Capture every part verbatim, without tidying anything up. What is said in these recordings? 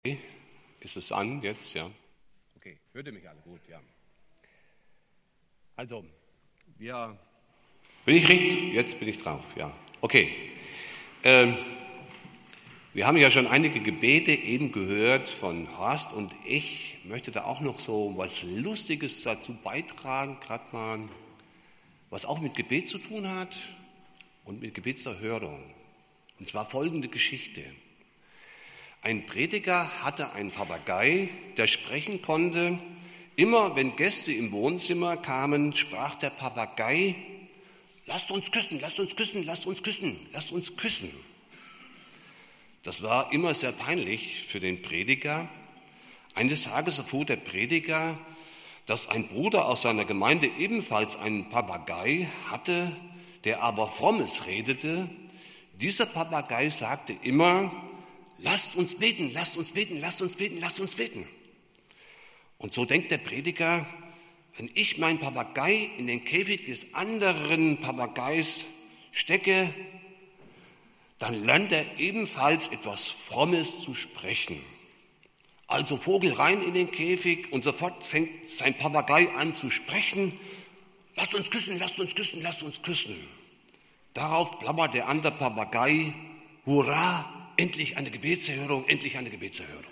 Ist es an jetzt, ja? Okay, hört ihr mich alle gut, ja. Also, wir... Bin ich richtig? Jetzt bin ich drauf, ja. Okay. Ähm, wir haben ja schon einige Gebete eben gehört von Horst und ich möchte da auch noch so was Lustiges dazu beitragen, gerade mal, was auch mit Gebet zu tun hat und mit Gebetserhörung. Und zwar folgende Geschichte. Ein Prediger hatte einen Papagei, der sprechen konnte. Immer wenn Gäste im Wohnzimmer kamen, sprach der Papagei: Lasst uns küssen, lasst uns küssen, lasst uns küssen, lasst uns küssen. Das war immer sehr peinlich für den Prediger. Eines Tages erfuhr der Prediger, dass ein Bruder aus seiner Gemeinde ebenfalls einen Papagei hatte, der aber Frommes redete. Dieser Papagei sagte immer: Lasst uns beten, lasst uns beten, lasst uns beten, lasst uns beten. Und so denkt der Prediger, wenn ich meinen Papagei in den Käfig des anderen Papageis stecke, dann lernt er ebenfalls etwas Frommes zu sprechen. Also Vogel rein in den Käfig und sofort fängt sein Papagei an zu sprechen. Lasst uns küssen, lasst uns küssen, lasst uns küssen. Darauf plappert der andere Papagei: Hurra! Endlich eine Gebetserhörung, endlich eine Gebetserhörung.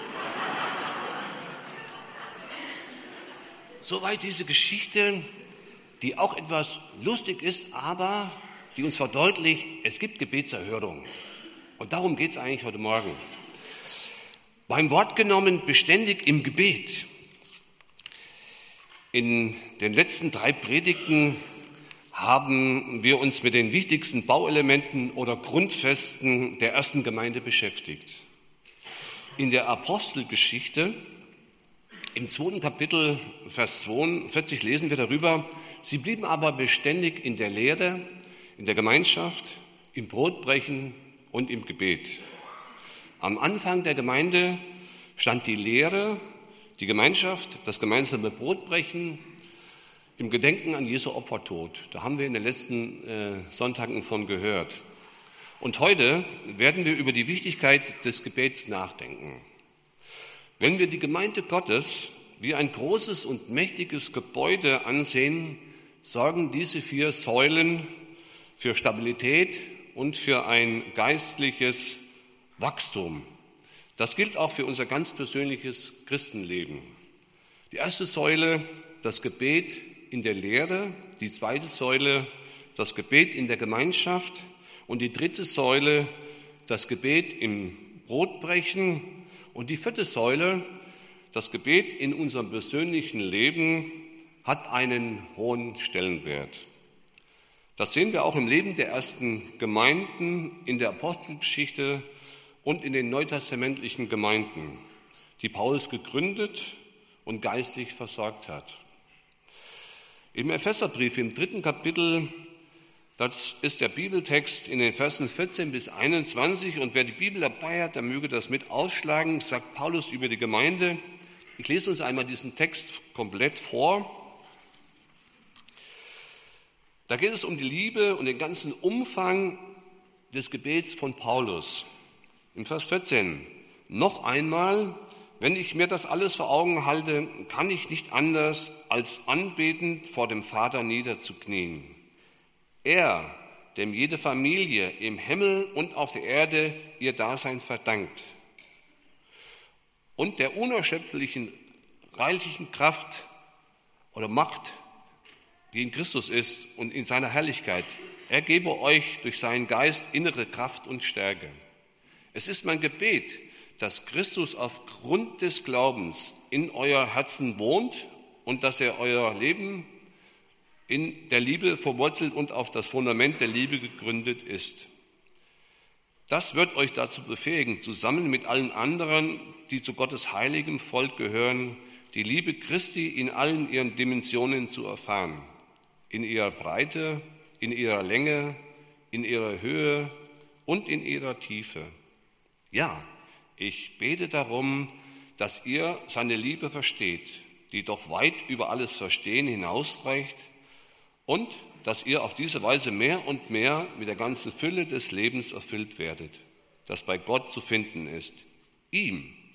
Soweit diese Geschichte, die auch etwas lustig ist, aber die uns verdeutlicht, es gibt Gebetserhörung. Und darum geht es eigentlich heute Morgen. Beim Wort genommen, beständig im Gebet. In den letzten drei Predigten haben wir uns mit den wichtigsten Bauelementen oder Grundfesten der ersten Gemeinde beschäftigt. In der Apostelgeschichte, im zweiten Kapitel, Vers zweiundvierzig, lesen wir darüber: Sie blieben aber beständig in der Lehre, in der Gemeinschaft, im Brotbrechen und im Gebet. Am Anfang der Gemeinde stand die Lehre, die Gemeinschaft, das gemeinsame Brotbrechen, im Gedenken an Jesu Opfertod. Da haben wir in den letzten äh, Sonntagen von gehört. Und heute werden wir über die Wichtigkeit des Gebets nachdenken. Wenn wir die Gemeinde Gottes wie ein großes und mächtiges Gebäude ansehen, sorgen diese vier Säulen für Stabilität und für ein geistliches Wachstum. Das gilt auch für unser ganz persönliches Christenleben. Die erste Säule, das Gebet in der Lehre, die zweite Säule, das Gebet in der Gemeinschaft und die dritte Säule, das Gebet im Brotbrechen und die vierte Säule, das Gebet in unserem persönlichen Leben, hat einen hohen Stellenwert. Das sehen wir auch im Leben der ersten Gemeinden, in der Apostelgeschichte und in den neutestamentlichen Gemeinden, die Paulus gegründet und geistlich versorgt hat. Im Epheserbrief, im dritten Kapitel, das ist der Bibeltext in den Versen vierzehn bis einundzwanzig. Und wer die Bibel dabei hat, der möge das mit aufschlagen, sagt Paulus über die Gemeinde. Ich lese uns einmal diesen Text komplett vor. Da geht es um die Liebe und den ganzen Umfang des Gebets von Paulus. Im Vers vierzehn: Noch einmal, wenn ich mir das alles vor Augen halte, kann ich nicht anders, als anbetend vor dem Vater niederzuknien. Er, dem jede Familie im Himmel und auf der Erde ihr Dasein verdankt. Und der unerschöpflichen, reichlichen Kraft oder Macht, die in Christus ist und in seiner Herrlichkeit, er gebe euch durch seinen Geist innere Kraft und Stärke. Es ist mein Gebet, dass Christus aufgrund des Glaubens in euer Herzen wohnt und dass er euer Leben in der Liebe verwurzelt und auf das Fundament der Liebe gegründet ist. Das wird euch dazu befähigen, zusammen mit allen anderen, die zu Gottes heiligem Volk gehören, die Liebe Christi in allen ihren Dimensionen zu erfahren, in ihrer Breite, in ihrer Länge, in ihrer Höhe und in ihrer Tiefe. Ja, ich bete darum, dass ihr seine Liebe versteht, die doch weit über alles Verstehen hinausreicht, und dass ihr auf diese Weise mehr und mehr mit der ganzen Fülle des Lebens erfüllt werdet, das bei Gott zu finden ist. Ihm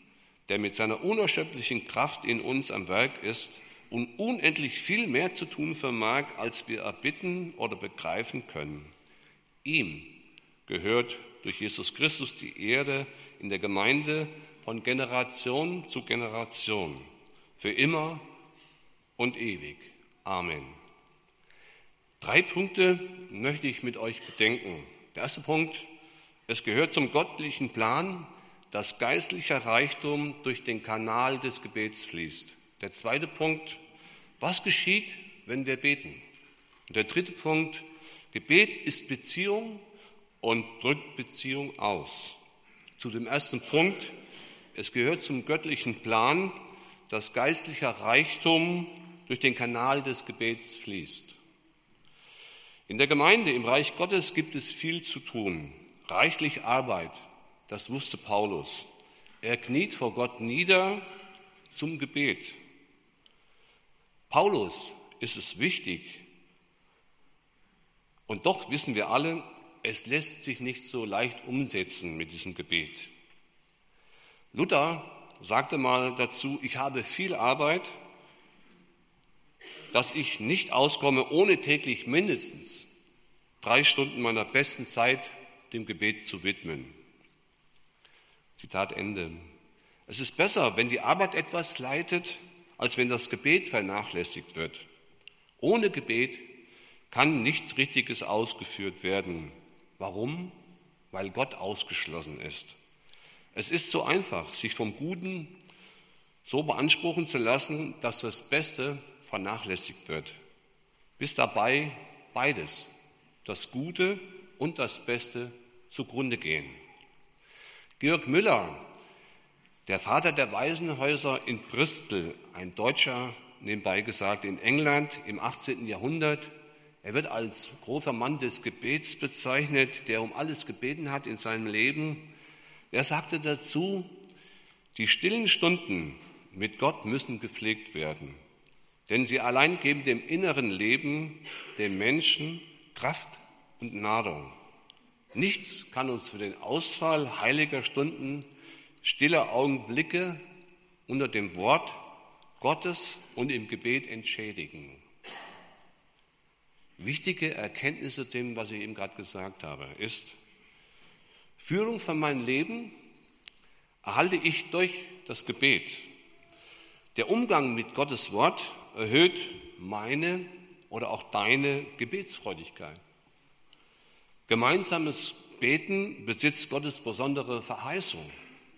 der mit seiner unerschöpflichen Kraft in uns am Werk ist und unendlich viel mehr zu tun vermag, als wir erbitten oder begreifen können. Ihm gehört durch Jesus Christus die Ehre in der Gemeinde von Generation zu Generation, für immer und ewig. Amen. Drei Punkte möchte ich mit euch bedenken. Der erste Punkt: Es gehört zum göttlichen Plan, dass geistlicher Reichtum durch den Kanal des Gebets fließt. Der zweite Punkt: Was geschieht, wenn wir beten? Und der dritte Punkt: Gebet ist Beziehung und drückt Beziehung aus. Zu dem ersten Punkt: Es gehört zum göttlichen Plan, dass geistlicher Reichtum durch den Kanal des Gebets fließt. In der Gemeinde, im Reich Gottes gibt es viel zu tun, reichlich Arbeit, das wusste Paulus. Er kniet vor Gott nieder zum Gebet. Paulus ist es wichtig, und doch wissen wir alle, es lässt sich nicht so leicht umsetzen mit diesem Gebet. Luther sagte mal dazu: Ich habe viel Arbeit, dass ich nicht auskomme, ohne täglich mindestens drei Stunden meiner besten Zeit dem Gebet zu widmen. Zitat Ende. Es ist besser, wenn die Arbeit etwas leitet, als wenn das Gebet vernachlässigt wird. Ohne Gebet kann nichts Richtiges ausgeführt werden. Warum? Weil Gott ausgeschlossen ist. Es ist so einfach, sich vom Guten so beanspruchen zu lassen, dass das Beste vernachlässigt wird. Bis dabei beides, das Gute und das Beste, zugrunde gehen. Georg Müller, der Vater der Waisenhäuser in Bristol, ein Deutscher, nebenbei gesagt, in England im achtzehnten Jahrhundert, er wird als großer Mann des Gebets bezeichnet, der um alles gebeten hat in seinem Leben. Er sagte dazu: Die stillen Stunden mit Gott müssen gepflegt werden, denn sie allein geben dem inneren Leben, dem Menschen, Kraft und Nahrung. Nichts kann uns für den Ausfall heiliger Stunden, stiller Augenblicke unter dem Wort Gottes und im Gebet entschädigen. Wichtige Erkenntnisse dem, was ich eben gerade gesagt habe, ist: Führung von meinem Leben erhalte ich durch das Gebet. Der Umgang mit Gottes Wort erhöht meine oder auch deine Gebetsfreudigkeit. Gemeinsames Beten besitzt Gottes besondere Verheißung.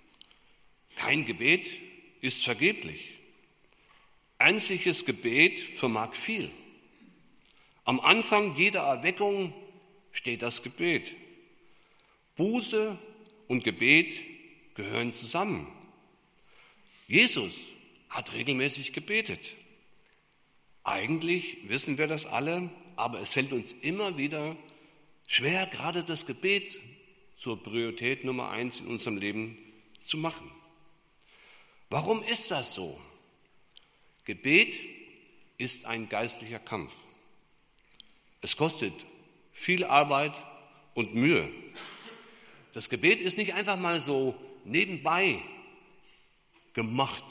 Kein Gebet ist vergeblich. Ernstliches Gebet vermag viel. Am Anfang jeder Erweckung steht das Gebet. Buße und Gebet gehören zusammen. Jesus hat regelmäßig gebetet. Eigentlich wissen wir das alle, aber es fällt uns immer wieder schwer, gerade das Gebet zur Priorität Nummer eins in unserem Leben zu machen. Warum ist das so? Gebet ist ein geistlicher Kampf. Es kostet viel Arbeit und Mühe. Das Gebet ist nicht einfach mal so nebenbei gemacht.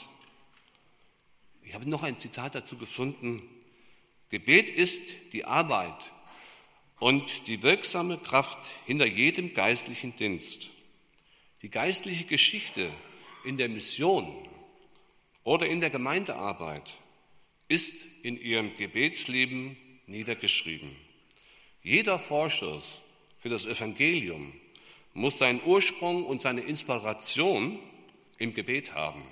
Ich habe noch ein Zitat dazu gefunden. Gebet ist die Arbeit und die wirksame Kraft hinter jedem geistlichen Dienst. Die geistliche Geschichte in der Mission oder in der Gemeindearbeit ist in ihrem Gebetsleben niedergeschrieben. Jeder Vorschuss für das Evangelium muss seinen Ursprung und seine Inspiration im Gebet haben.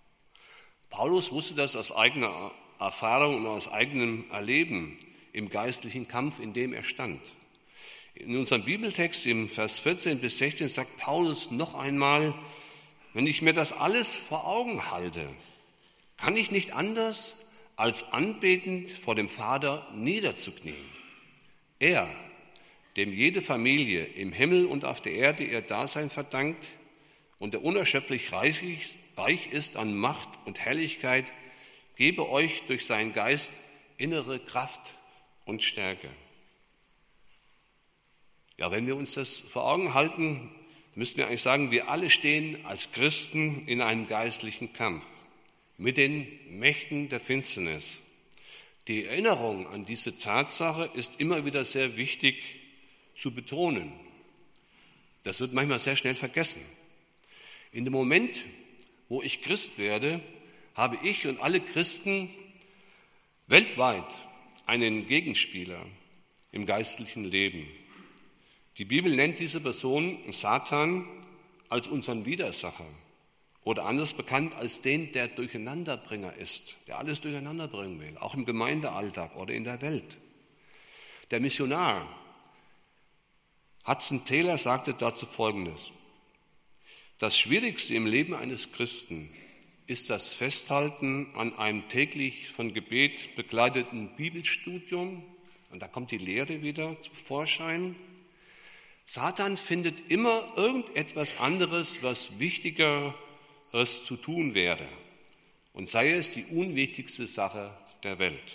Paulus wusste das aus eigener Erfahrung und aus eigenem Erleben im geistlichen Kampf, in dem er stand. In unserem Bibeltext im Vers vierzehn bis sechzehn sagt Paulus noch einmal: Wenn ich mir das alles vor Augen halte, kann ich nicht anders, als anbetend vor dem Vater niederzuknien. Er, dem jede Familie im Himmel und auf der Erde ihr Dasein verdankt und der unerschöpflich reich ist an Macht und Herrlichkeit, gebe euch durch seinen Geist innere Kraft und Stärke. Ja, wenn wir uns das vor Augen halten, müssten wir eigentlich sagen, wir alle stehen als Christen in einem geistlichen Kampf mit den Mächten der Finsternis. Die Erinnerung an diese Tatsache ist immer wieder sehr wichtig zu betonen. Das wird manchmal sehr schnell vergessen. In dem Moment, wo ich Christ werde, habe ich und alle Christen weltweit einen Gegenspieler im geistlichen Leben. Die Bibel nennt diese Person Satan als unseren Widersacher oder anders bekannt als den, der Durcheinanderbringer ist, der alles durcheinander bringen will, auch im Gemeindealltag oder in der Welt. Der Missionar Hudson Taylor sagte dazu Folgendes: Das Schwierigste im Leben eines Christen ist das Festhalten an einem täglich von Gebet begleiteten Bibelstudium, und da kommt die Lehre wieder zum Vorschein. Satan findet immer irgendetwas anderes, was Wichtigeres zu tun wäre, und sei es die unwichtigste Sache der Welt.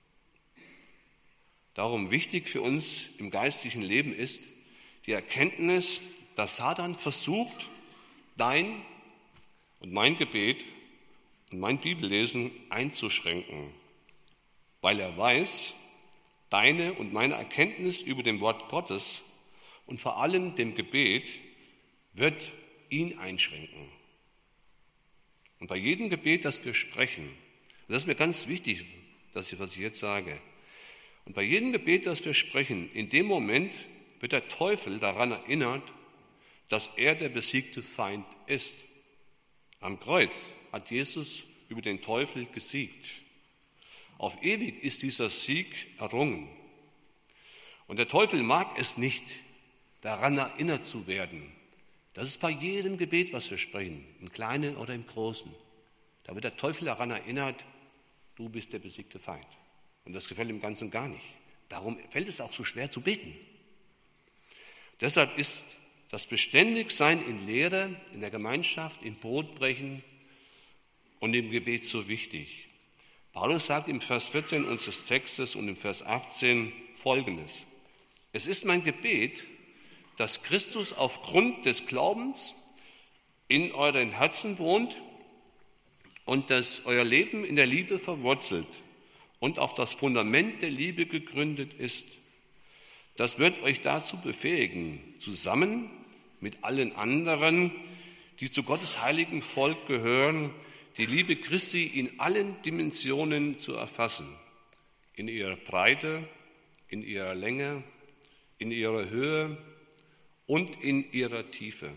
Darum wichtig für uns im geistlichen Leben ist die Erkenntnis, dass Satan versucht, dein und mein Gebet und mein Bibellesen einzuschränken, weil er weiß, deine und meine Erkenntnis über dem Wort Gottes und vor allem dem Gebet wird ihn einschränken. Und bei jedem Gebet, das wir sprechen, und das ist mir ganz wichtig, dass ich, was ich jetzt sage, und bei jedem Gebet, das wir sprechen, in dem Moment wird der Teufel daran erinnert, dass er der besiegte Feind ist. Am Kreuz hat Jesus über den Teufel gesiegt. Auf ewig ist dieser Sieg errungen. Und der Teufel mag es nicht, daran erinnert zu werden. Das ist bei jedem Gebet, was wir sprechen, im Kleinen oder im Großen. Da wird der Teufel daran erinnert, du bist der besiegte Feind. Und das gefällt ihm ganz und gar nicht. Darum fällt es auch so schwer zu beten. Deshalb ist das Beständigsein in Lehre, in der Gemeinschaft, im Brotbrechen und im Gebet so wichtig. Paulus sagt im Vers vierzehn unseres Textes und im Vers achtzehn Folgendes: Es ist mein Gebet, dass Christus aufgrund des Glaubens in euren Herzen wohnt und dass euer Leben in der Liebe verwurzelt und auf das Fundament der Liebe gegründet ist. Das wird euch dazu befähigen, zusammen mit allen anderen, die zu Gottes heiligen Volk gehören, die Liebe Christi in allen Dimensionen zu erfassen, in ihrer Breite, in ihrer Länge, in ihrer Höhe und in ihrer Tiefe.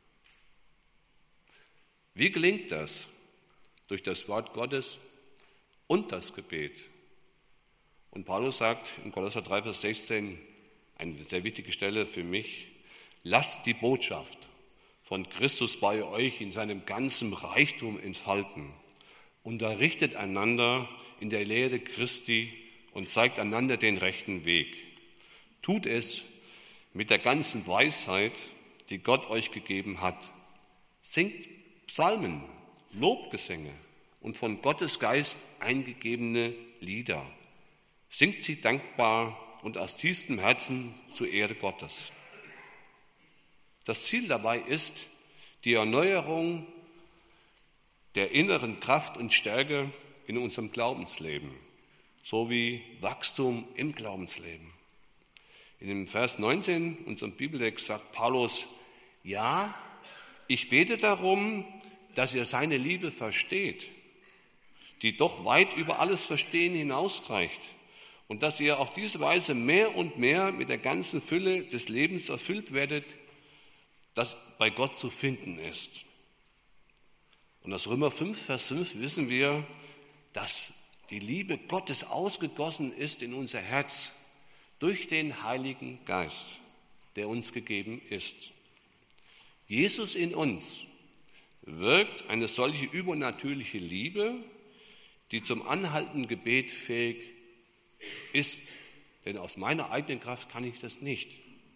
Wie gelingt das? Durch das Wort Gottes und das Gebet. Und Paulus sagt in Kolosser drei, Vers sechzehn, eine sehr wichtige Stelle für mich: Lasst die Botschaft von Christus bei euch in seinem ganzen Reichtum entfalten. Unterrichtet einander in der Lehre Christi und zeigt einander den rechten Weg. Tut es mit der ganzen Weisheit, die Gott euch gegeben hat. Singt Psalmen, Lobgesänge und von Gottes Geist eingegebene Lieder. Singt sie dankbar und aus tiefstem Herzen zur Ehre Gottes. Das Ziel dabei ist die Erneuerung der inneren Kraft und Stärke in unserem Glaubensleben, sowie Wachstum im Glaubensleben. In dem Vers neunzehn, unserem Bibeltext, sagt Paulus: Ja, ich bete darum, dass ihr seine Liebe versteht, die doch weit über alles Verstehen hinausreicht, und dass ihr auf diese Weise mehr und mehr mit der ganzen Fülle des Lebens erfüllt werdet, das bei Gott zu finden ist. Und aus Römer fünf, Vers fünf wissen wir, dass die Liebe Gottes ausgegossen ist in unser Herz durch den Heiligen Geist, der uns gegeben ist. Jesus in uns wirkt eine solche übernatürliche Liebe, die zum anhaltenden Gebet fähig ist. Denn aus meiner eigenen Kraft kann ich das nicht.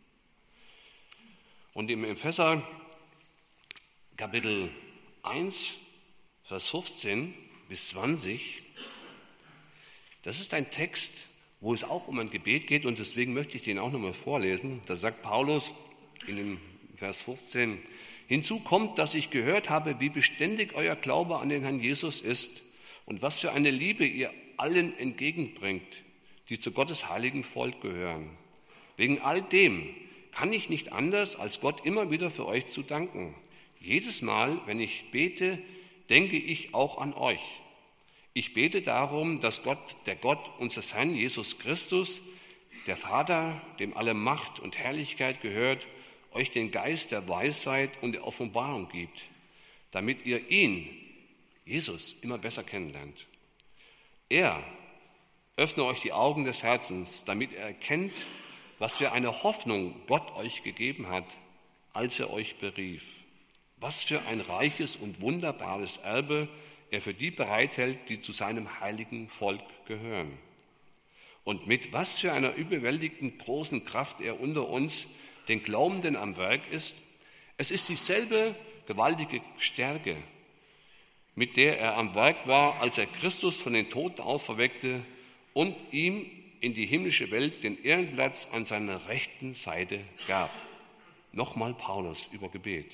Und im Epheser Kapitel eins, Vers fünfzehn bis zwanzig, das ist ein Text, wo es auch um ein Gebet geht, und deswegen möchte ich den auch nochmal vorlesen. Da sagt Paulus in dem Vers fünfzehn. Hinzu kommt, dass ich gehört habe, wie beständig euer Glaube an den Herrn Jesus ist und was für eine Liebe ihr allen entgegenbringt, die zu Gottes heiligen Volk gehören. Wegen all dem kann ich nicht anders, als Gott immer wieder für euch zu danken. Jedes Mal, wenn ich bete, denke ich auch an euch. Ich bete darum, dass Gott, der Gott unseres Herrn Jesus Christus, der Vater, dem alle Macht und Herrlichkeit gehört, euch den Geist der Weisheit und der Offenbarung gibt, damit ihr ihn, Jesus, immer besser kennenlernt. Er öffne euch die Augen des Herzens, damit ihr erkennt, was für eine Hoffnung Gott euch gegeben hat, als er euch berief. Was für ein reiches und wunderbares Erbe er für die bereithält, die zu seinem heiligen Volk gehören. Und mit was für einer überwältigend großen Kraft er unter uns, den Glaubenden, am Werk ist. Es ist dieselbe gewaltige Stärke, mit der er am Werk war, als er Christus von den Toten auferweckte und ihm in die himmlische Welt den Ehrenplatz an seiner rechten Seite gab. Nochmal Paulus über Gebet.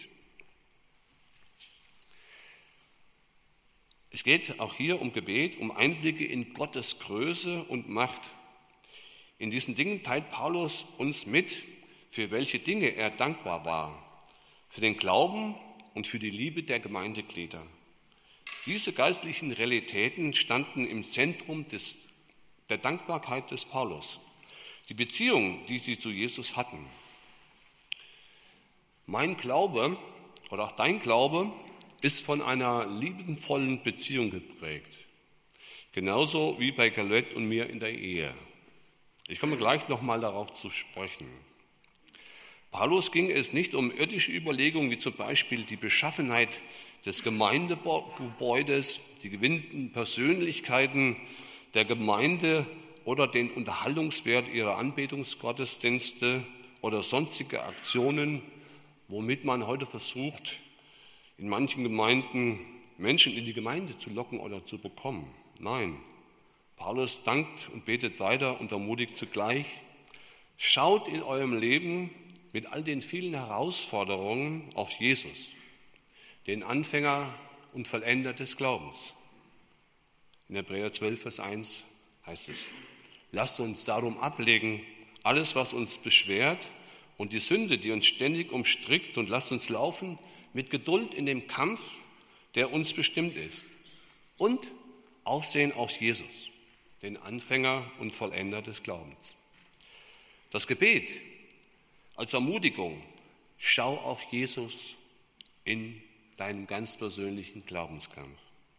Es geht auch hier um Gebet, um Einblicke in Gottes Größe und Macht. In diesen Dingen teilt Paulus uns mit, für welche Dinge er dankbar war. Für den Glauben und für die Liebe der Gemeindeglieder. Diese geistlichen Realitäten standen im Zentrum des, der Dankbarkeit des Paulus. Die Beziehung, die sie zu Jesus hatten. Mein Glaube oder auch dein Glaube ist von einer liebevollen Beziehung geprägt. Genauso wie bei Colette und mir in der Ehe. Ich komme gleich nochmal darauf zu sprechen. Paulus ging es nicht um irdische Überlegungen, wie zum Beispiel die Beschaffenheit des Gemeindegebäudes, die gewinnten Persönlichkeiten der Gemeinde oder den Unterhaltungswert ihrer Anbetungsgottesdienste oder sonstige Aktionen, womit man heute versucht, in manchen Gemeinden Menschen in die Gemeinde zu locken oder zu bekommen. Nein, Paulus dankt und betet weiter und ermutigt zugleich, schaut in eurem Leben mit all den vielen Herausforderungen auf Jesus, den Anfänger und Vollender des Glaubens. In Hebräer zwölf, Vers eins heißt es, lasst uns darum ablegen, alles, was uns beschwert und die Sünde, die uns ständig umstrickt, und lasst uns laufen mit Geduld in dem Kampf, der uns bestimmt ist, und Aufsehen auf Jesus, den Anfänger und Vollender des Glaubens. Das Gebet als Ermutigung, schau auf Jesus in deinem ganz persönlichen Glaubenskampf.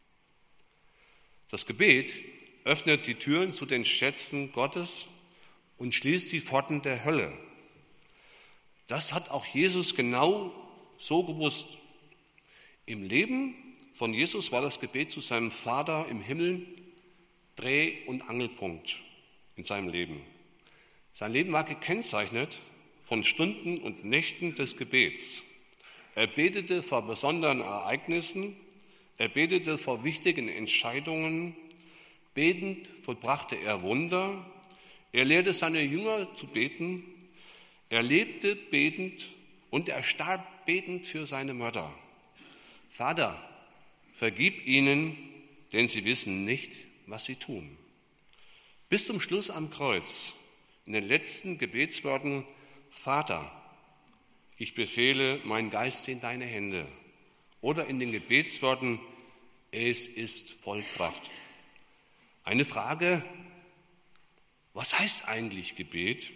Das Gebet öffnet die Türen zu den Schätzen Gottes und schließt die Pforten der Hölle. Das hat auch Jesus genau so gewusst. Im Leben von Jesus war das Gebet zu seinem Vater im Himmel Dreh- und Angelpunkt in seinem Leben. Sein Leben war gekennzeichnet von Stunden und Nächten des Gebets. Er betete vor besonderen Ereignissen, er betete vor wichtigen Entscheidungen, betend vollbrachte er Wunder, er lehrte seine Jünger zu beten, er lebte betend und er starb betend für seine Mörder. Vater, vergib ihnen, denn sie wissen nicht, was sie tun. Bis zum Schluss am Kreuz, in den letzten Gebetsworten, Vater, ich befehle meinen Geist in deine Hände. Oder in den Gebetsworten, es ist vollbracht. Eine Frage, was heißt eigentlich Gebet?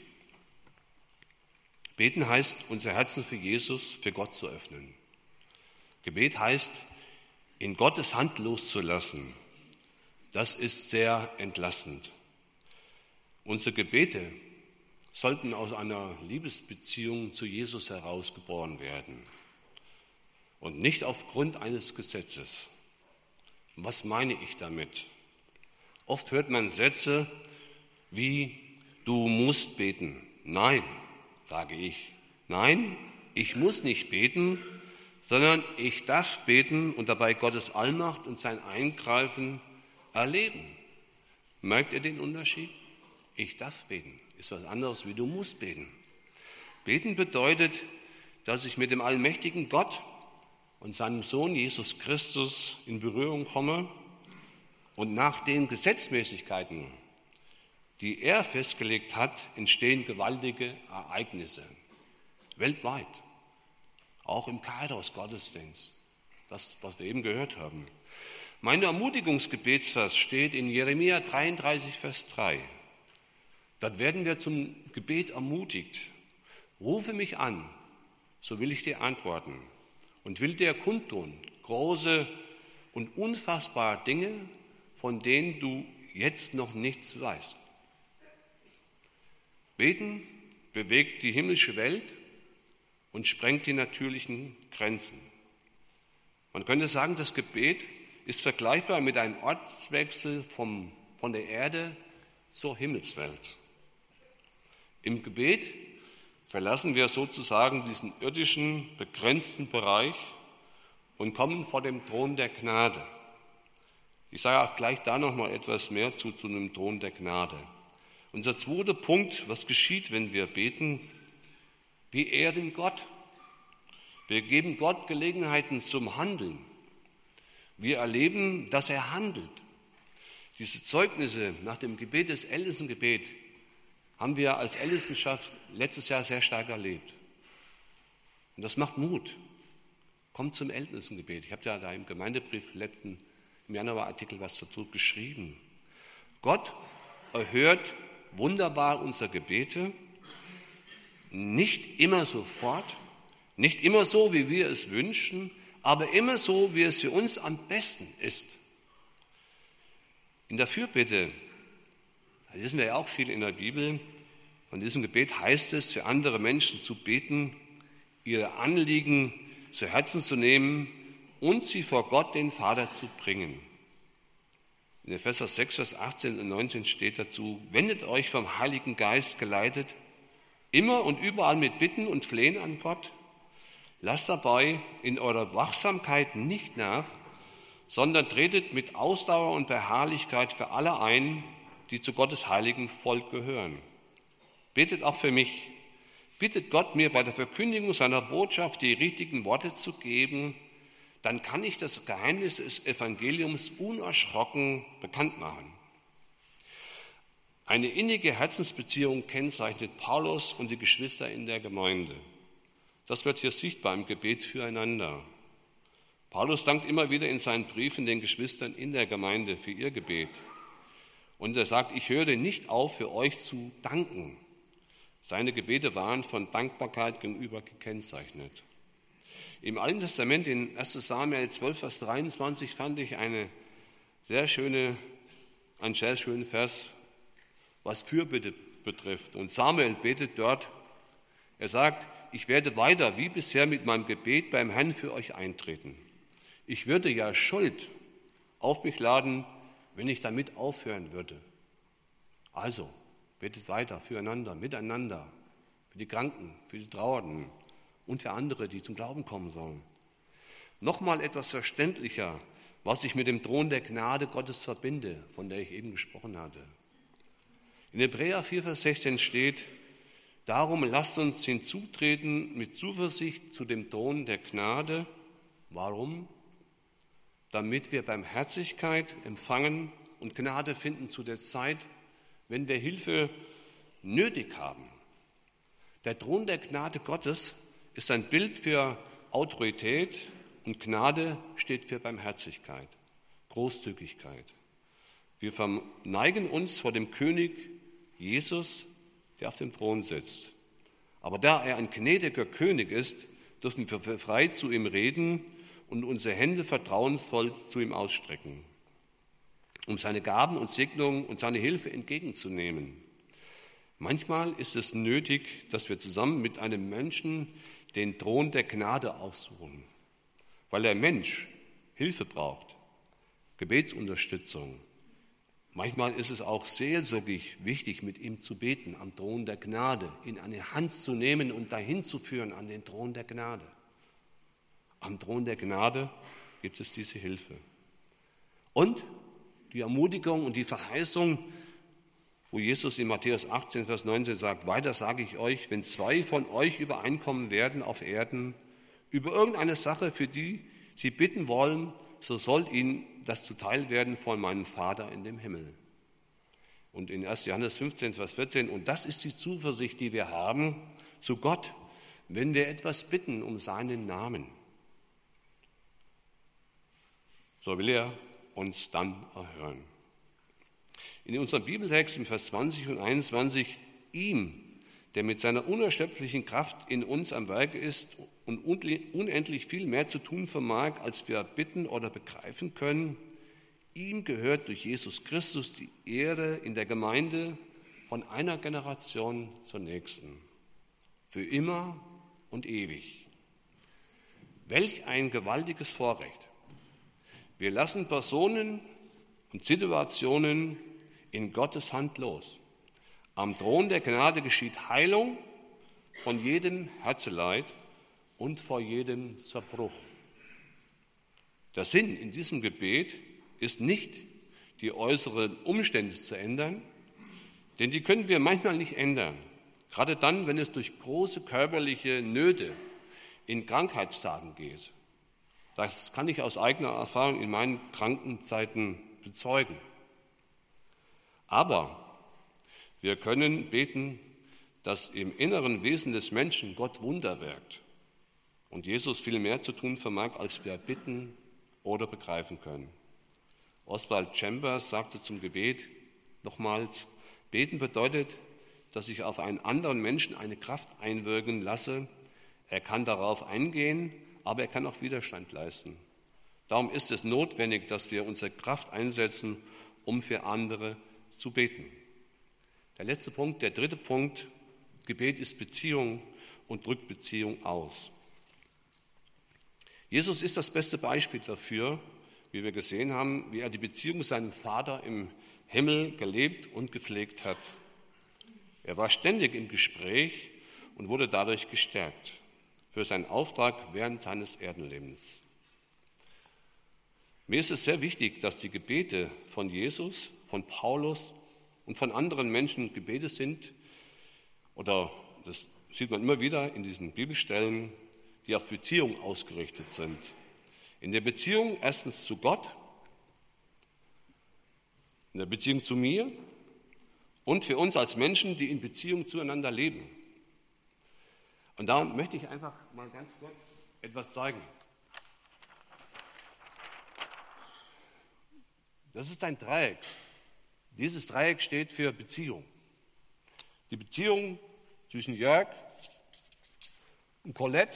Beten heißt, unser Herzen für Jesus, für Gott zu öffnen. Gebet heißt, in Gottes Hand loszulassen. Das ist sehr entlastend. Unsere Gebete sollten aus einer Liebesbeziehung zu Jesus herausgeboren werden und nicht aufgrund eines Gesetzes. Was meine ich damit? Oft hört man Sätze wie, du musst beten. Nein, sage ich. Nein, ich muss nicht beten, sondern ich darf beten und dabei Gottes Allmacht und sein Eingreifen erleben. Merkt ihr den Unterschied? Ich darf beten, ist was anderes wie du musst beten. Beten bedeutet, dass ich mit dem allmächtigen Gott und seinem Sohn Jesus Christus in Berührung komme und nach den Gesetzmäßigkeiten, die er festgelegt hat, entstehen gewaltige Ereignisse, weltweit, auch im Kairos-Gottesdienst, das, was wir eben gehört haben. Mein Ermutigungsgebetsvers steht in Jeremia dreiunddreißig, Vers drei. Dort werden wir zum Gebet ermutigt. Rufe mich an, so will ich dir antworten und will dir kundtun große und unfassbare Dinge, von denen du jetzt noch nichts weißt. Beten bewegt die himmlische Welt und sprengt die natürlichen Grenzen. Man könnte sagen, das Gebet ist vergleichbar mit einem Ortswechsel vom, von der Erde zur Himmelswelt. Im Gebet verlassen wir sozusagen diesen irdischen, begrenzten Bereich und kommen vor dem Thron der Gnade. Ich sage auch gleich da noch mal etwas mehr zu, zu einem Thron der Gnade. Unser zweiter Punkt, was geschieht, wenn wir beten? Wir ehren Gott. Wir geben Gott Gelegenheiten zum Handeln. Wir erleben, dass er handelt. Diese Zeugnisse nach dem Gebet des Ältestengebet haben wir als Ältestenschaft letztes Jahr sehr stark erlebt. Und das macht Mut. Kommt zum Ältestengebet. Ich habe ja da im Gemeindebrief letzten, im Januar-Artikel was dazu geschrieben. Gott erhört wunderbar unsere Gebete, nicht immer sofort, nicht immer so, wie wir es wünschen, aber immer so, wie es für uns am besten ist. In der Fürbitte, da lesen wir ja auch viel in der Bibel, von diesem Gebet heißt es, für andere Menschen zu beten, ihre Anliegen zu Herzen zu nehmen und sie vor Gott, den Vater, zu bringen. In Epheser sechs, Vers achtzehn und neunzehn steht dazu, wendet euch vom Heiligen Geist geleitet, immer und überall mit Bitten und Flehen an Gott. Lasst dabei in eurer Wachsamkeit nicht nach, sondern tretet mit Ausdauer und Beharrlichkeit für alle ein, die zu Gottes heiligen Volk gehören. Betet auch für mich. Bittet Gott, mir bei der Verkündigung seiner Botschaft die richtigen Worte zu geben, dann kann ich das Geheimnis des Evangeliums unerschrocken bekannt machen. Eine innige Herzensbeziehung kennzeichnet Paulus und die Geschwister in der Gemeinde. Das wird hier sichtbar im Gebet füreinander. Paulus dankt immer wieder in seinen Briefen den Geschwistern in der Gemeinde für ihr Gebet. Und er sagt, ich höre nicht auf, für euch zu danken. Seine Gebete waren von Dankbarkeit gegenüber gekennzeichnet. Im Alten Testament, in erster Samuel zwölf, Vers dreiundzwanzig, fand ich eine sehr schöne, einen sehr schönen Vers, was Fürbitte betrifft. Und Samuel betet dort, er sagt, ich werde weiter wie bisher mit meinem Gebet beim Herrn für euch eintreten. Ich würde ja Schuld auf mich laden, wenn ich damit aufhören würde. Also, betet weiter füreinander, miteinander, für die Kranken, für die Trauernden und für andere, die zum Glauben kommen sollen. Nochmal etwas verständlicher, was ich mit dem Thron der Gnade Gottes verbinde, von der ich eben gesprochen hatte. In Hebräer vier, Vers sechzehn steht, darum lasst uns hinzutreten mit Zuversicht zu dem Thron der Gnade. Warum? Damit wir Barmherzigkeit empfangen und Gnade finden zu der Zeit, wenn wir Hilfe nötig haben. Der Thron der Gnade Gottes ist ein Bild für Autorität und Gnade steht für Barmherzigkeit, Großzügigkeit. Wir verneigen uns vor dem König Jesus, der auf dem Thron sitzt. Aber da er ein gnädiger König ist, dürfen wir frei zu ihm reden und unsere Hände vertrauensvoll zu ihm ausstrecken, um seine Gaben und Segnungen und seine Hilfe entgegenzunehmen. Manchmal ist es nötig, dass wir zusammen mit einem Menschen den Thron der Gnade aufsuchen, weil der Mensch Hilfe braucht, Gebetsunterstützung. Manchmal ist es auch seelsorglich wichtig, mit ihm zu beten, am Thron der Gnade, ihn an die Hand zu nehmen und dahin zu führen an den Thron der Gnade. Am Thron der Gnade gibt es diese Hilfe. Und die Ermutigung und die Verheißung, wo Jesus in Matthäus achtzehn, Vers neunzehn sagt, weiter sage ich euch, wenn zwei von euch übereinkommen werden auf Erden, über irgendeine Sache, für die sie bitten wollen, so soll ihnen das zuteil werden von meinem Vater in dem Himmel. Und in erster Johannes fünfzehn, Vers vierzehn, und das ist die Zuversicht, die wir haben zu Gott, wenn wir etwas bitten um seinen Namen. So will er uns dann erhören. In unserem Bibeltext im Vers zwanzig und einundzwanzig, ihm, der mit seiner unerschöpflichen Kraft in uns am Werke ist und unendlich viel mehr zu tun vermag, als wir bitten oder begreifen können, ihm gehört durch Jesus Christus die Ehre in der Gemeinde von einer Generation zur nächsten, für immer und ewig. Welch ein gewaltiges Vorrecht. Wir lassen Personen und Situationen in Gottes Hand los. Am Thron der Gnade geschieht Heilung von jedem Herzeleid und vor jedem Zerbruch. Der Sinn in diesem Gebet ist nicht, die äußeren Umstände zu ändern, denn die können wir manchmal nicht ändern. Gerade dann, wenn es durch große körperliche Nöte in Krankheitstagen geht. Das kann ich aus eigener Erfahrung in meinen Krankenzeiten bezeugen. Aber wir können beten, dass im inneren Wesen des Menschen Gott Wunder wirkt und Jesus viel mehr zu tun vermag, als wir bitten oder begreifen können. Oswald Chambers sagte zum Gebet nochmals, beten bedeutet, dass ich auf einen anderen Menschen eine Kraft einwirken lasse. Er kann darauf eingehen, aber er kann auch Widerstand leisten. Darum ist es notwendig, dass wir unsere Kraft einsetzen, um für andere zu beten. Der letzte Punkt, der dritte Punkt, Gebet ist Beziehung und drückt Beziehung aus. Jesus ist das beste Beispiel dafür, wie wir gesehen haben, wie er die Beziehung zu seinem Vater im Himmel gelebt und gepflegt hat. Er war ständig im Gespräch und wurde dadurch gestärkt für seinen Auftrag während seines Erdenlebens. Mir ist es sehr wichtig, dass die Gebete von Jesus, von Paulus und von anderen Menschen Gebete sind, oder das sieht man immer wieder in diesen Bibelstellen, die auf Beziehung ausgerichtet sind. In der Beziehung erstens zu Gott, in der Beziehung zu mir und für uns als Menschen, die in Beziehung zueinander leben. Und da möchte ich einfach mal ganz kurz etwas zeigen. Das ist ein Dreieck. Dieses Dreieck steht für Beziehung. Die Beziehung zwischen Jörg und Colette.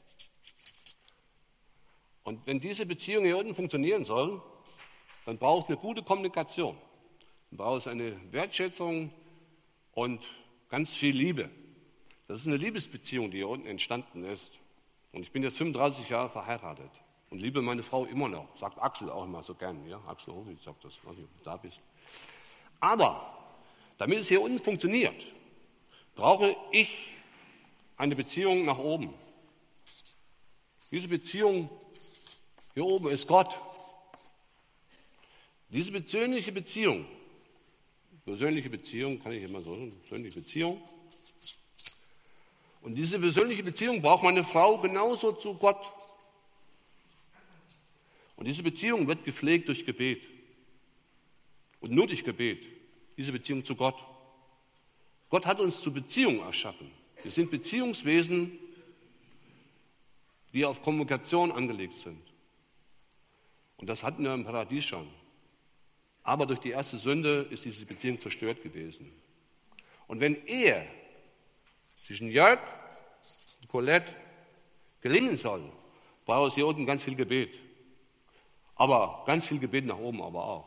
Und wenn diese Beziehung hier unten funktionieren soll, dann braucht es eine gute Kommunikation. Dann braucht es eine Wertschätzung und ganz viel Liebe. Das ist eine Liebesbeziehung, die hier unten entstanden ist. Und ich bin jetzt fünfunddreißig Jahre verheiratet und liebe meine Frau immer noch. Sagt Axel auch immer so gern. Ja? Axel Hofitz sagt das, weiß nicht, ob du da bist. Aber damit es hier unten funktioniert, brauche ich eine Beziehung nach oben. Diese Beziehung hier oben ist Gott. Diese persönliche Beziehung, persönliche Beziehung, kann ich immer so sagen, persönliche Beziehung. Und diese persönliche Beziehung braucht meine Frau genauso zu Gott. Und diese Beziehung wird gepflegt durch Gebet. Und nur durch Gebet, diese Beziehung zu Gott. Gott hat uns zur Beziehung erschaffen. Wir sind Beziehungswesen, die auf Kommunikation angelegt sind. Und das hatten wir im Paradies schon. Aber durch die erste Sünde ist diese Beziehung zerstört gewesen. Und wenn Ehe zwischen Jörg und Colette gelingen soll, braucht es hier unten ganz viel Gebet. Aber ganz viel Gebet nach oben aber auch.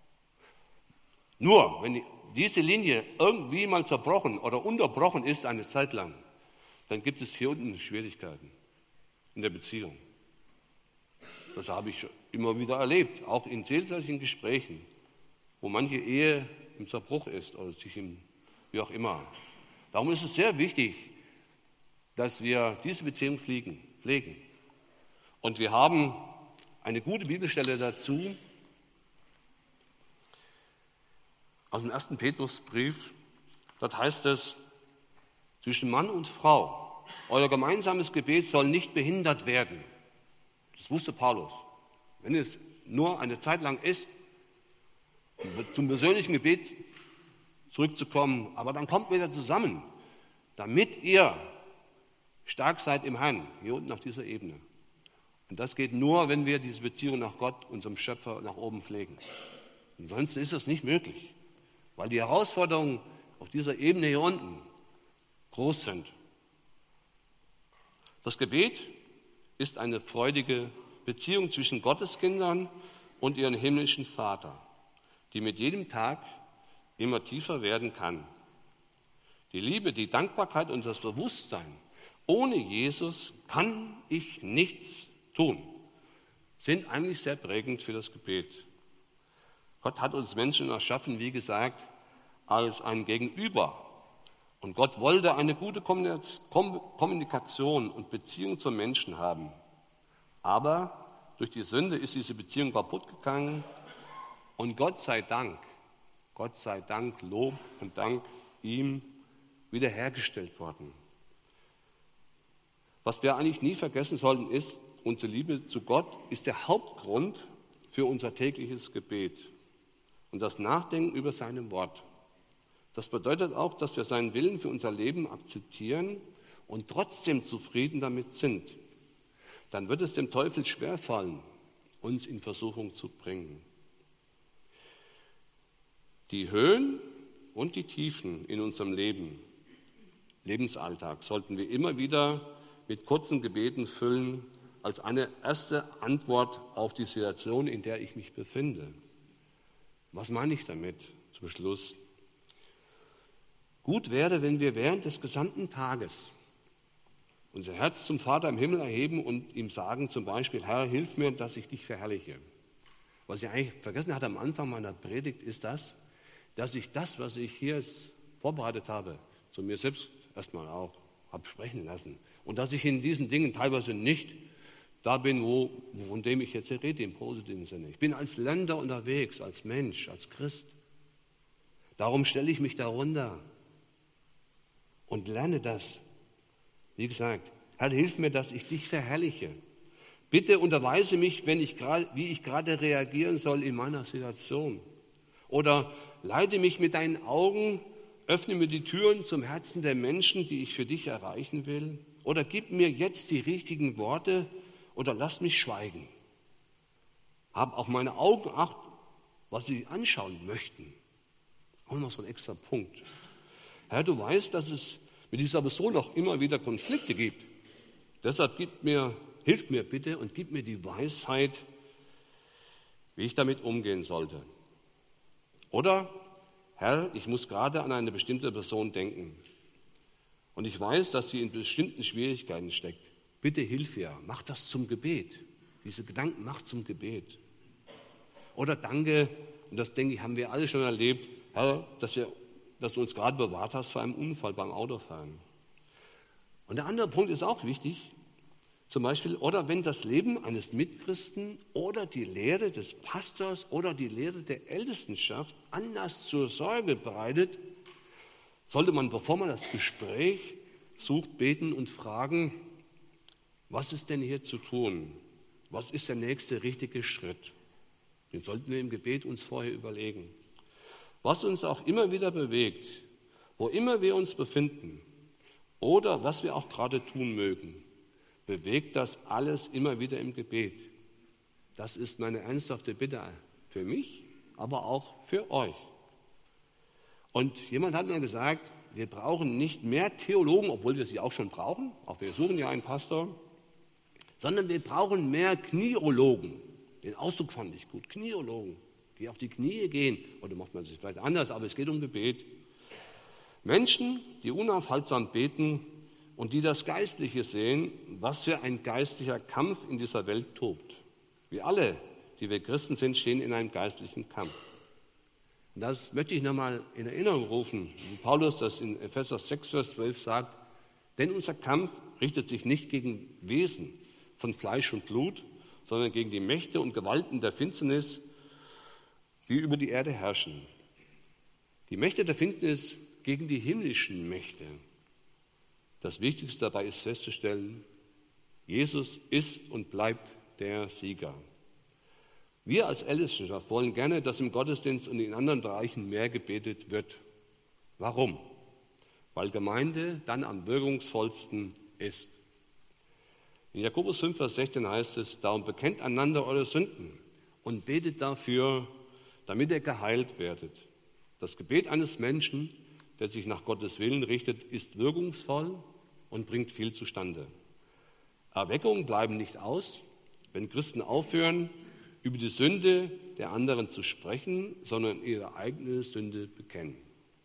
Nur, wenn diese Linie irgendwie mal zerbrochen oder unterbrochen ist eine Zeit lang, dann gibt es hier unten Schwierigkeiten in der Beziehung. Das habe ich immer wieder erlebt, auch in seelsorgerlichen Gesprächen, wo manche Ehe im Zerbruch ist oder sich im, wie auch immer. Darum ist es sehr wichtig, dass wir diese Beziehung pflegen. pflegen. Und wir haben eine gute Bibelstelle dazu. aus dem ersten Petrusbrief. Dort heißt es, zwischen Mann und Frau, euer gemeinsames Gebet soll nicht behindert werden. Das wusste Paulus. Wenn es nur eine Zeit lang ist, zum persönlichen Gebet zurückzukommen, aber dann kommt wieder zusammen, damit ihr stark seid im Herrn, hier unten auf dieser Ebene. Und das geht nur, wenn wir diese Beziehung nach Gott, unserem Schöpfer, nach oben pflegen. Ansonsten ist das nicht möglich, weil die Herausforderungen auf dieser Ebene hier unten groß sind. Das Gebet ist eine freudige Beziehung zwischen Gotteskindern und ihrem himmlischen Vater, die mit jedem Tag immer tiefer werden kann. Die Liebe, die Dankbarkeit und das Bewusstsein, ohne Jesus kann ich nichts tun, sind eigentlich sehr prägend für das Gebet. Gott hat uns Menschen erschaffen, wie gesagt, als ein Gegenüber. Und Gott wollte eine gute Kommunikation und Beziehung zum Menschen haben. Aber durch die Sünde ist diese Beziehung kaputt gegangen. Und Gott sei Dank, Gott sei Dank, Lob und Dank ihm wiederhergestellt worden. Was wir eigentlich nie vergessen sollten, ist, unsere Liebe zu Gott ist der Hauptgrund für unser tägliches Gebet und das Nachdenken über sein Wort. Das bedeutet auch, dass wir seinen Willen für unser Leben akzeptieren und trotzdem zufrieden damit sind. Dann wird es dem Teufel schwerfallen, uns in Versuchung zu bringen. Die Höhen und die Tiefen in unserem Leben, Lebensalltag, sollten wir immer wieder mit kurzen Gebeten füllen, als eine erste Antwort auf die Situation, in der ich mich befinde. Was meine ich damit zum Schluss? Gut wäre, wenn wir während des gesamten Tages unser Herz zum Vater im Himmel erheben und ihm sagen zum Beispiel, Herr, hilf mir, dass ich dich verherrliche. Was ich eigentlich vergessen hatte am Anfang meiner Predigt, ist das, dass ich das, was ich hier vorbereitet habe, zu mir selbst erstmal auch habe sprechen lassen. Und dass ich in diesen Dingen teilweise nicht da bin, wo, von dem ich jetzt rede, im positiven Sinne. Ich bin als Länder unterwegs, als Mensch, als Christ. Darum stelle ich mich darunter und lerne das. Wie gesagt, Herr, hilf mir, dass ich dich verherrliche. Bitte unterweise mich, wenn ich grad, wie ich gerade reagieren soll in meiner Situation. Oder leite mich mit deinen Augen, öffne mir die Türen zum Herzen der Menschen, die ich für dich erreichen will. Oder gib mir jetzt die richtigen Worte oder lass mich schweigen. Hab auf meine Augen Acht, was sie anschauen möchten. Und noch so ein extra Punkt. Herr, du weißt, dass es mit dieser Person noch immer wieder Konflikte gibt. Deshalb gib mir, hilf mir bitte und gib mir die Weisheit, wie ich damit umgehen sollte. Oder, Herr, ich muss gerade an eine bestimmte Person denken. Und ich weiß, dass sie in bestimmten Schwierigkeiten steckt. Bitte hilf ihr, mach das zum Gebet. Diese Gedanken mach zum Gebet. Oder danke, und das denke ich, haben wir alle schon erlebt, Herr, dass, wir, dass du uns gerade bewahrt hast vor einem Unfall beim Autofahren. Und der andere Punkt ist auch wichtig, zum Beispiel, oder wenn das Leben eines Mitchristen oder die Lehre des Pastors oder die Lehre der Ältestenschaft Anlass zur Sorge bereitet, sollte man, bevor man das Gespräch sucht, beten und fragen, was ist denn hier zu tun? Was ist der nächste richtige Schritt? Den sollten wir im Gebet uns vorher überlegen. Was uns auch immer wieder bewegt, wo immer wir uns befinden oder was wir auch gerade tun mögen, bewegt das alles immer wieder im Gebet. Das ist meine ernsthafte Bitte für mich, aber auch für euch. Und jemand hat mir gesagt, wir brauchen nicht mehr Theologen, obwohl wir sie auch schon brauchen, auch wir suchen ja einen Pastor, sondern wir brauchen mehr Kniologen. Den Ausdruck fand ich gut, Kniologen, die auf die Knie gehen. Oder macht man es vielleicht anders, aber es geht um Gebet. Menschen, die unaufhaltsam beten und die das Geistliche sehen, was für ein geistlicher Kampf in dieser Welt tobt. Wir alle, die wir Christen sind, stehen in einem geistlichen Kampf. Und das möchte ich nochmal in Erinnerung rufen, wie Paulus das in Epheser sechs, Vers zwölf sagt, denn unser Kampf richtet sich nicht gegen Wesen von Fleisch und Blut, sondern gegen die Mächte und Gewalten der Finsternis, die über die Erde herrschen. Die Mächte der Finsternis gegen die himmlischen Mächte. Das Wichtigste dabei ist festzustellen, Jesus ist und bleibt der Sieger. Wir als Ältestenschaft wollen gerne, dass im Gottesdienst und in anderen Bereichen mehr gebetet wird. Warum? Weil Gemeinde dann am wirkungsvollsten ist. In Jakobus fünf, Vers sechzehn heißt es, darum bekennt einander eure Sünden und betet dafür, damit ihr geheilt werdet. Das Gebet eines Menschen, der sich nach Gottes Willen richtet, ist wirkungsvoll und bringt viel zustande. Erweckungen bleiben nicht aus, wenn Christen aufhören, über die Sünde der anderen zu sprechen, sondern ihre eigene Sünde bekennen.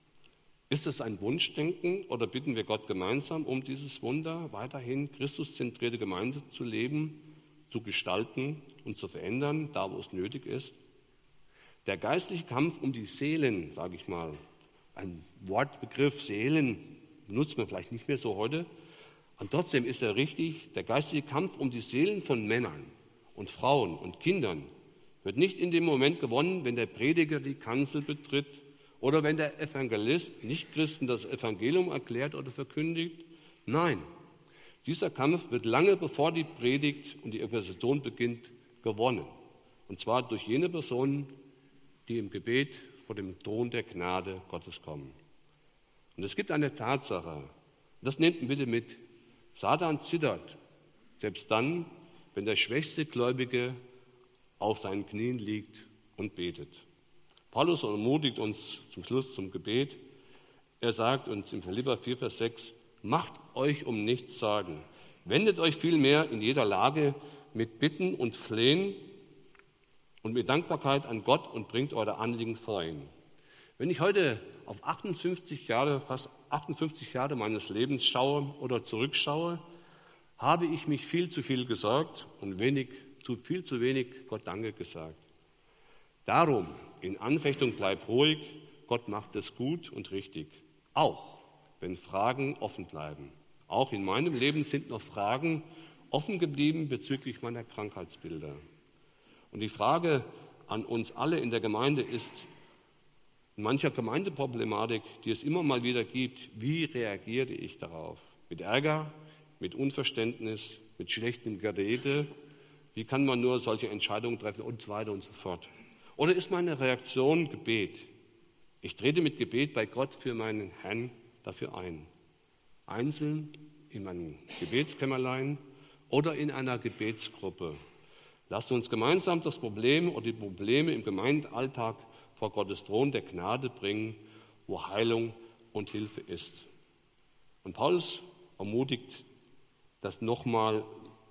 Ist das ein Wunschdenken oder bitten wir Gott gemeinsam um dieses Wunder, weiterhin christuszentrierte Gemeinde zu leben, zu gestalten und zu verändern, da wo es nötig ist? Der geistliche Kampf um die Seelen, sage ich mal, ein Wortbegriff, Seelen, benutzt man vielleicht nicht mehr so heute, und trotzdem ist er richtig, der geistliche Kampf um die Seelen von Männern und Frauen und Kindern wird nicht in dem Moment gewonnen, wenn der Prediger die Kanzel betritt oder wenn der Evangelist Nichtchristen das Evangelium erklärt oder verkündigt. Nein, dieser Kampf wird lange bevor die Predigt und die Evangelisation beginnt, gewonnen. Und zwar durch jene Personen, die im Gebet vor dem Thron der Gnade Gottes kommen. Und es gibt eine Tatsache, das nehmt bitte mit, Satan zittert, selbst dann, wenn der schwächste Gläubige auf seinen Knien liegt und betet. Paulus ermutigt uns zum Schluss zum Gebet. Er sagt uns in Philipper vier, Vers sechs, macht euch um nichts Sorgen, wendet euch vielmehr in jeder Lage mit Bitten und Flehen und mit Dankbarkeit an Gott und bringt eure Anliegen vor ihn. Wenn ich heute auf achtundfünfzig Jahre, fast achtundfünfzig Jahre meines Lebens schaue oder zurückschaue, habe ich mich viel zu viel gesorgt und wenig, zu viel zu wenig Gott Danke gesagt. Darum, in Anfechtung bleib ruhig, Gott macht es gut und richtig. Auch wenn Fragen offen bleiben. Auch in meinem Leben sind noch Fragen offen geblieben bezüglich meiner Krankheitsbilder. Und die Frage an uns alle in der Gemeinde ist, in mancher Gemeindeproblematik, die es immer mal wieder gibt, wie reagiere ich darauf? Mit Ärger, mit Unverständnis, mit schlechtem Gerede? Wie kann man nur solche Entscheidungen treffen und so weiter und so fort? Oder ist meine Reaktion Gebet? Ich trete mit Gebet bei Gott für meinen Herrn dafür ein. Einzeln in meinem Gebetskämmerlein oder in einer Gebetsgruppe. Lasst uns gemeinsam das Problem oder die Probleme im Gemeindealltag vor Gottes Thron der Gnade bringen, wo Heilung und Hilfe ist. Und Paulus ermutigt das nochmal,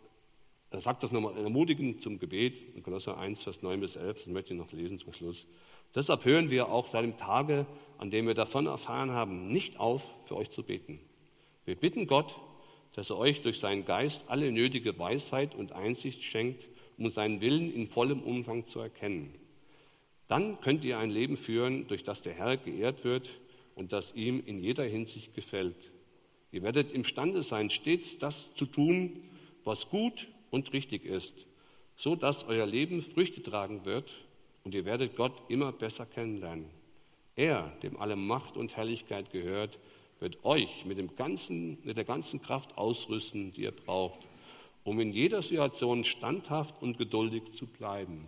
er sagt das nochmal ermutigend zum Gebet in Kolosser eins, Vers neun bis elf, das möchte ich noch lesen zum Schluss. Deshalb hören wir auch seit dem Tage, an dem wir davon erfahren haben, nicht auf, für euch zu beten. Wir bitten Gott, dass er euch durch seinen Geist alle nötige Weisheit und Einsicht schenkt, um seinen Willen in vollem Umfang zu erkennen. Dann könnt ihr ein Leben führen, durch das der Herr geehrt wird und das ihm in jeder Hinsicht gefällt. Ihr werdet imstande sein, stets das zu tun, was gut und richtig ist, so dass euer Leben Früchte tragen wird und ihr werdet Gott immer besser kennenlernen. Er, dem alle Macht und Herrlichkeit gehört, wird euch mit, dem ganzen, mit der ganzen Kraft ausrüsten, die ihr braucht, um in jeder Situation standhaft und geduldig zu bleiben.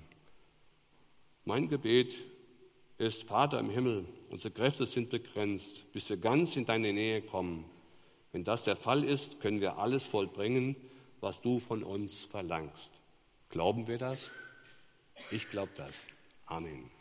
Mein Gebet ist, Vater im Himmel, unsere Kräfte sind begrenzt, bis wir ganz in deine Nähe kommen. Wenn das der Fall ist, können wir alles vollbringen, was du von uns verlangst. Glauben wir das? Ich glaube das. Amen.